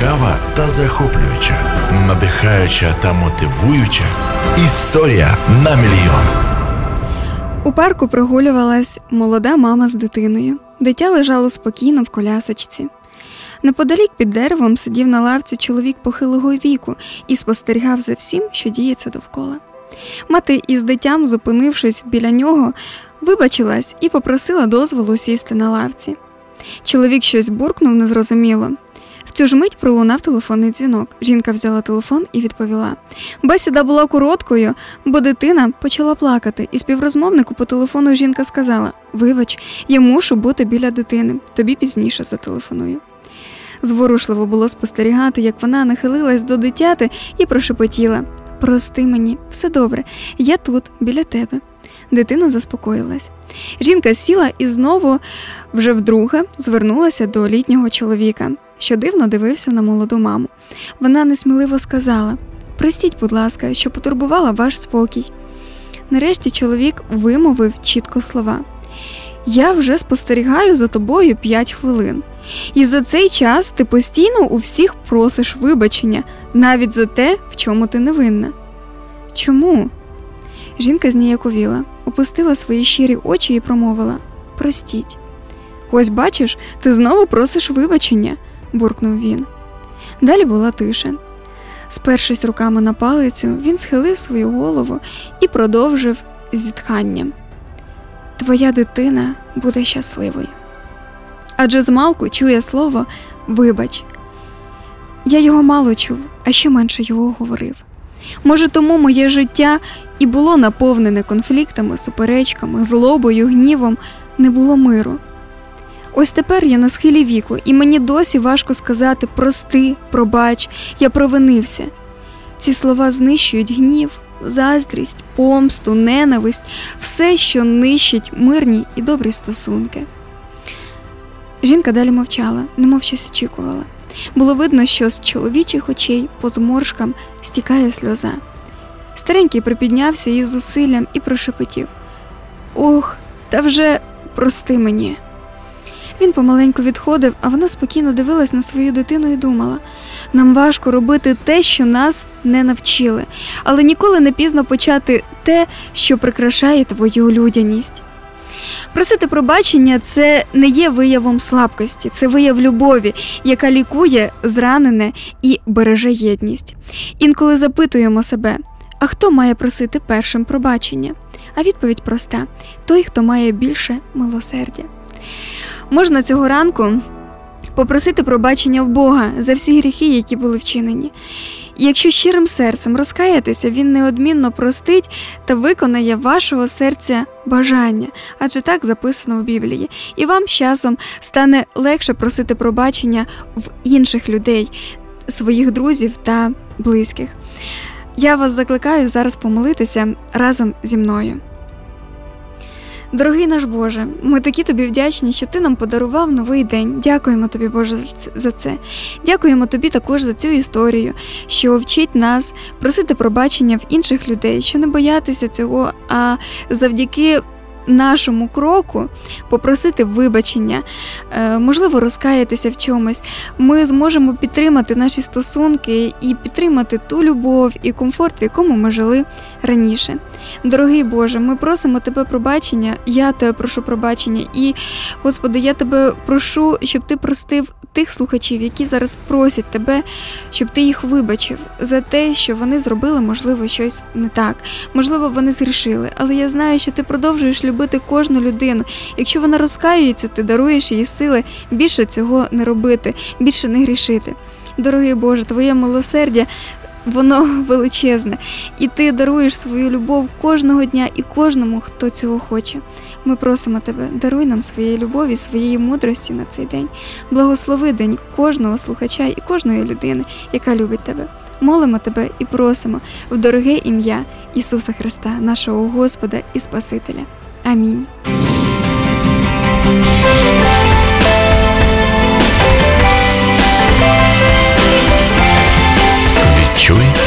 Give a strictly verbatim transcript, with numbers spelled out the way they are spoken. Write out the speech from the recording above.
цікава та захоплююча, надихаюча та мотивуюча історія на мільйон. У парку прогулювалась молода мама з дитиною. Дитя лежало спокійно в колясочці. Неподалік під деревом сидів на лавці чоловік похилого віку і спостерігав за всім, що діється довкола. Мати із дитям, зупинившись біля нього, вибачилась і попросила дозволу сісти на лавці. Чоловік щось буркнув незрозуміло. В цю ж мить пролунав телефонний дзвінок. Жінка взяла телефон і відповіла. Бесіда була короткою, бо дитина почала плакати, і співрозмовнику по телефону жінка сказала: «Вибач, я мушу бути біля дитини, тобі пізніше зателефоную». Зворушливо було спостерігати, як вона нахилилась до дитяти і прошепотіла: «Прости мені, все добре, я тут, біля тебе». Дитина заспокоїлась. Жінка сіла і знову, вже вдруге, звернулася до літнього чоловіка, що дивно дивився на молоду маму. Вона несміливо сказала: «Простіть, будь ласка, що потурбувала ваш спокій». Нарешті чоловік вимовив чітко слова: «Я вже спостерігаю за тобою п'ять хвилин. І за цей час ти постійно у всіх просиш вибачення, навіть за те, в чому ти не винна». «Чому?» Жінка зніяковіла, опустила свої щирі очі і промовила: «Простіть». «Ось бачиш, ти знову просиш вибачення», – буркнув він. Далі була тиша. Спершись руками на палицю, він схилив свою голову і продовжив зітханням: «Твоя дитина буде щасливою». Адже змалку чує слово «вибач». Я його мало чув, а ще менше його говорив. Може, тому моє життя і було наповнене конфліктами, суперечками, злобою, гнівом, не було миру. Ось тепер я на схилі віку, і мені досі важко сказати «прости», «пробач», «я провинився». Ці слова знищують гнів, заздрість, помсту, ненависть, все, що нищить мирні і добрі стосунки. Жінка далі мовчала, немов щось очікувала. Було видно, що з чоловічих очей по зморшкам стікає сльоза. Старенький припіднявся із зусиллям і прошепотів: «Ох, та вже прости мені». Він помаленьку відходив, а вона спокійно дивилась на свою дитину і думала: нам важко робити те, що нас не навчили, але ніколи не пізно почати те, що прикрашає твою людяність. Просити пробачення – це не є виявом слабкості, це вияв любові, яка лікує зранене і береже єдність. Інколи запитуємо себе: а хто має просити першим пробачення? А відповідь проста – той, хто має більше милосердя. Можна цього ранку попросити пробачення в Бога за всі гріхи, які були вчинені. І якщо щирим серцем розкаятися, Він неодмінно простить та виконає вашого серця бажання, адже так записано в Біблії. І вам з часом стане легше просити пробачення в інших людей, своїх друзів та близьких. Я вас закликаю зараз помолитися разом зі мною. Дорогий наш Боже, ми такі Тобі вдячні, що Ти нам подарував новий день. Дякуємо Тобі, Боже, за це. Дякуємо Тобі також за цю історію, що вчить нас просити пробачення в інших людей, що не боятися цього, а завдяки нашому кроку попросити вибачення, можливо, розкаятися в чомусь, ми зможемо підтримати наші стосунки і підтримати ту любов і комфорт, в якому ми жили раніше. Дорогий Боже, ми просимо Тебе пробачення, я Тебе прошу пробачення, і, Господи, я Тебе прошу, щоб Ти простив тих слухачів, які зараз просять Тебе, щоб Ти їх вибачив за те, що вони зробили, можливо, щось не так. Можливо, вони згрішили, але я знаю, що Ти продовжуєш любити кожну людину. Якщо вона розкаюється, Ти даруєш їй сили більше цього не робити, більше не грішити. Дорогий Боже, Твоє милосердя, воно величезне, і Ти даруєш свою любов кожного дня і кожному, хто цього хоче. Ми просимо Тебе, даруй нам своєї любові, своєї мудрості на цей день. Благослови день кожного слухача і кожної людини, яка любить Тебе. Молимо Тебе і просимо в дороге ім'я Ісуса Христа, нашого Господа і Спасителя. Амінь. Відчуй